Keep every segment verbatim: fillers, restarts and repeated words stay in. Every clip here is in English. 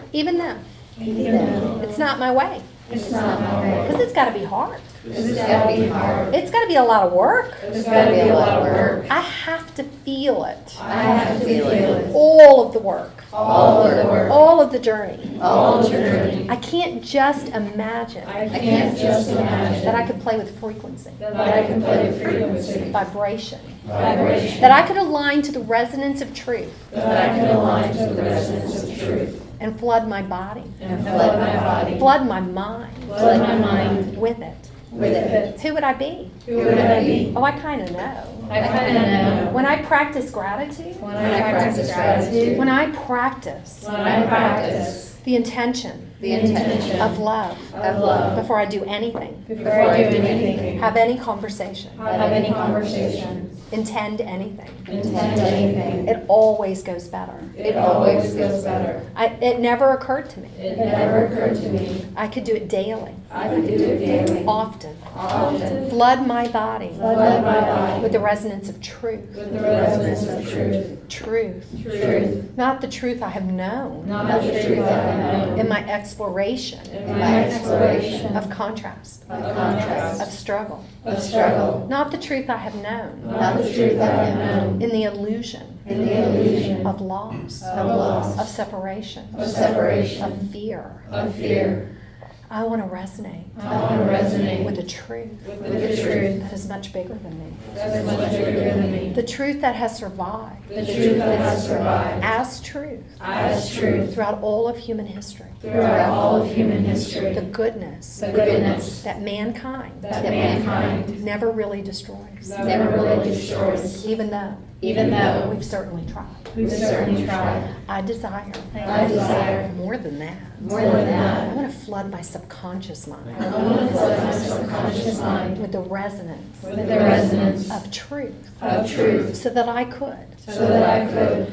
Even though Even though it's not my way. it's not my way. Because it's got to be hard. It's gotta be hard. It's got to be a lot of work. It's gotta be a lot of work. I have to feel it. I have to feel it. All of the work. All of the work. All of the journey. All the journey. I can't just imagine I can't just imagine that I could play with frequency, that I can play with frequency, vibration, vibration, that I could align to the resonance of truth that I can align to the resonance of truth and flood my body, and flood my body, flood my mind flood my mind with it. with it. Who would I be? Who would I be? Oh, I kind of know. I kind of know. When I practice gratitude, When I practice gratitude, when I practice when I practice the intention the intention of love of love before I do anything, before I do anything, have any conversation, have any conversation, intend anything, intend anything, it always goes better. it always goes better. I, it never occurred to me. It never occurred to me I could do it daily, I could do it daily, often. often, Flood my body flood my body with the resonance of truth. with the resonance of truth, Truth. truth, Not the truth I have known not the truth I have known, in my exploration in my exploration of contrast, of contrast, of struggle. of struggle, Not the truth I have known not the truth I have known, in the illusion in the illusion of loss, of loss, of separation, of separation, of fear. of fear. I want to resonate I want to resonate with the truth with the truth that is much bigger than me. that's much bigger than me, The truth that has survived the truth that has survived as truth as truth throughout all of human history. throughout all of human history, The goodness the goodness that mankind that mankind never really destroys, never really destroys, even though even though we've certainly tried. we've certainly tried. I desire I desire more than that. more than I that. want to flood my subconscious mind I want to flood my subconscious mind with the resonance with the resonance of truth of truth so that I could so that I could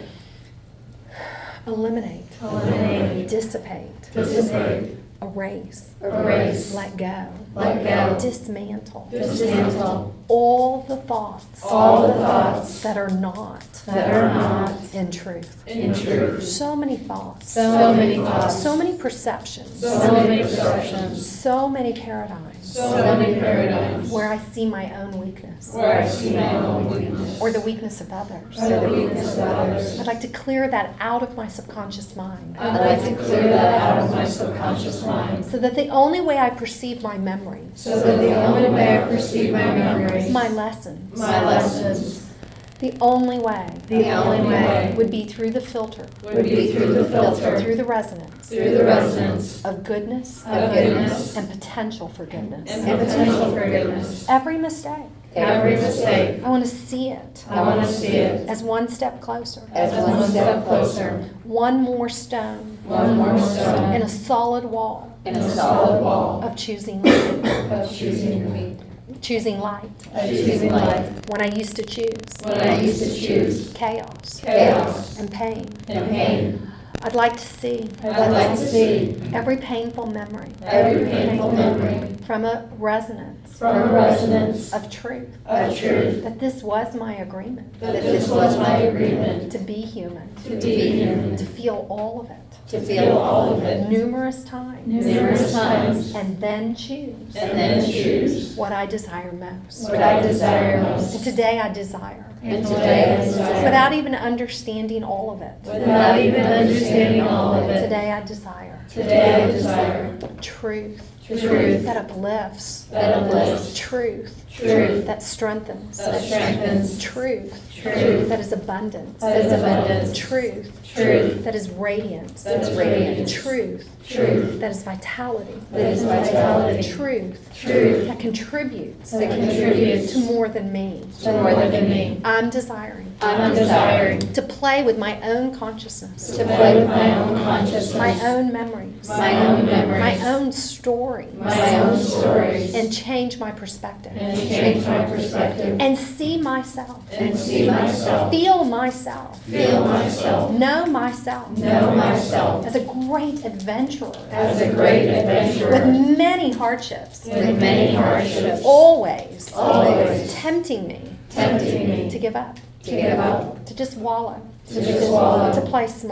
eliminate, eliminate, dissipate, dissipate, erase, erase, let go, let go, dismantle dismantle all the thoughts all the thoughts that are not that are not in truth. in truth. So many thoughts, So many thoughts, so many perceptions, so many perceptions, so many paradigms so many paradigms, where I see my own weakness where I see my own weakness, or the weakness of others. or the weakness of others. I'd like to clear that out of my subconscious mind I'd like to clear that out of my subconscious mind, so that the only way I perceive my memories, so that the only way I perceive my memories, my lessons, my lessons, the only way the only way would be through the filter, would be through the filter, through the resonance through the resonance of goodness of goodness and potential for goodness. and potential for goodness. Every mistake, Every mistake, I want to see it I want to see it as one step closer, as one step closer, one more stone one more stone in a solid wall in a solid wall of choosing light, of choosing me, choosing light of choosing life. when I used to choose When I used to choose chaos chaos and pain. and pain, I'd like to see I'd like to see every painful memory every painful memory from a resonance from a resonance of truth, of truth, that this was my agreement that this was my agreement to be human, to be human, to feel all of it to feel all of it numerous times, numerous times, and then choose and then choose what I desire most. what I desire And most. today I desire, And today I desire, without even understanding all of it, without even understanding all of it, today I desire today I desire truth truth that uplifts, that uplifts, truth truth that strengthens, that strengthens, truth truth that is abundance, that is abundance, truth truth that is radiance, that is radiance, truth truth that is vitality, that is vitality, truth truth that contributes that contributes to more than me. to more than me. I'm desiring I'm desiring to play with my own consciousness, to play with my own consciousness, my own memories, my own memories, my own stories, my own stories, and change my perspective, and change my perspective, and see myself, and see myself, feel myself, feel myself, know myself know myself as a great adventurer as a great adventurer with many hardships, with many hardships, always, always tempting me tempting me to give up, to give up, to just wallow, to just wallow, to play small,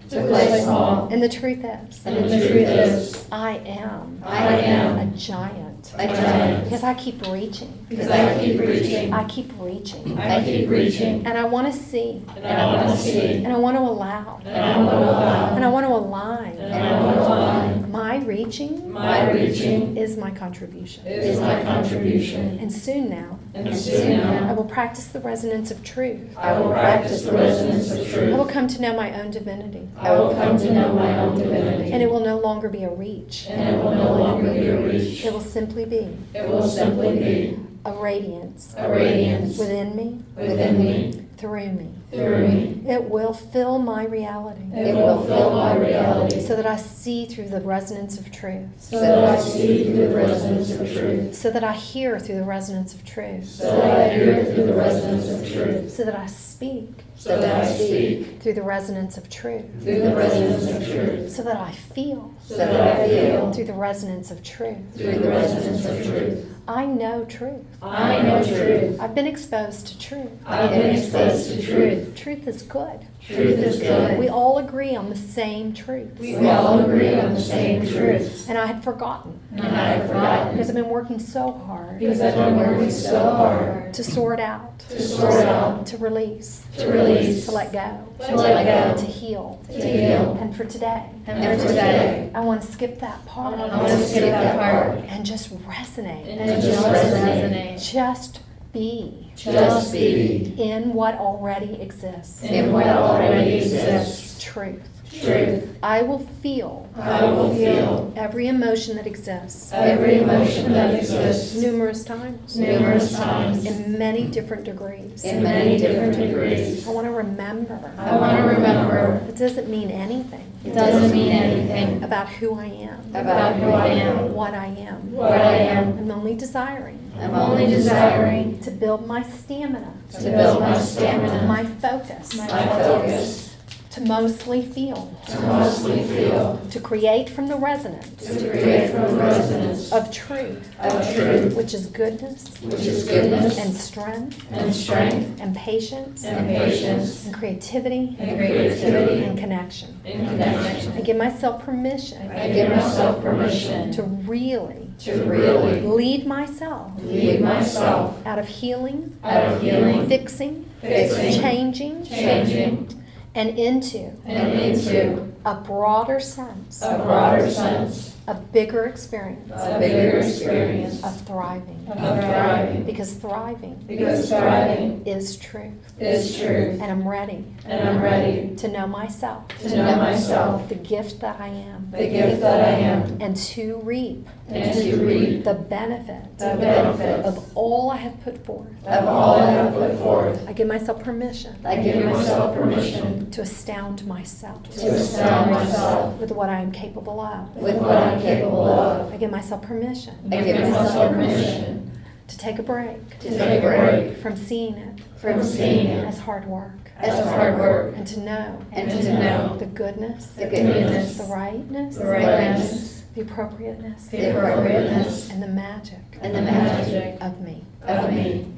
to play small. And the truth is, And the truth is, I am I am a giant. a giant. Because I keep reaching. Because I keep reaching. I keep reaching. I keep reaching. And I want to see. And I want to see. And I want to allow. And I want to allow. And I want to align. And I want to align. My reaching My reaching is my contribution. is my contribution. And soon now, And soon I now, will practice the resonance of truth. I will practice the resonance of I will truth. come to know my own divinity. I will come to know my own divinity. And it will no longer be a reach. And it will no longer be a reach. It will simply be It will simply be a radiance a radiance within me, within me, through me. through me. It will fill my reality It will fill my reality so that I see through the resonance of truth, so that I see through the resonance of truth. so that I hear through the resonance of truth, So that I hear through the resonance of truth. so that I speak So that I speak through the resonance of truth, through the resonance of truth. so that I feel So that I feel through the resonance of truth. through the resonance of truth. I know truth. I know truth. I've been exposed to truth. I've been exposed to truth. Truth is good. Truth is good. We all agree on the same truth. We all agree on the same truth. And I had forgotten And I have forgotten. because I've been working so hard Because I've been working so hard to sort out, to sort out, to release, to release, to let go, to let go, to heal. to heal. And for today, And for today, I want to skip that part I want to skip that part and just resonate. and just resonate. Just be Just be in what already exists. in what already exists. Truth. Truth. I will feel I will feel every emotion that exists every emotion that exists numerous times numerous times in many different degrees. in many different degrees. I want to remember. I want to remember It doesn't mean anything it doesn't mean anything about who I am, about who I am, what I am. what I am. I'm only desiring I'm only desiring to build my stamina, to build my stamina, my focus, my focus, to mostly feel, to mostly feel, to create from the resonance to create from the resonance of truth, of truth, which is goodness which is goodness and strength and strength and patience and patience and creativity and creativity and connection. and connection. I give myself permission I give myself permission to really to really lead myself lead myself out of healing, out of healing, fixing, fixing, changing, changing, and into and into a broader sense, a broader sense, a bigger experience a bigger experience of thriving. of thriving. Because thriving Because thriving is truth. is truth, And I'm ready and I'm ready to know myself, to know myself, the gift that I am, the gift that I am, and to reap and to reap the benefit the benefits of all I have put forth. of all I have put forth. I give myself permission I give myself permission to astound myself to astound myself with what I am capable of. with what I'm capable of. I give myself permission I give myself permission to take a break to take a break from seeing it from seeing it as hard work as hard work and to know and to know the goodness, the goodness, the rightness, the rightness, the appropriateness, the appropriateness, and the magic and the magic of me. of me.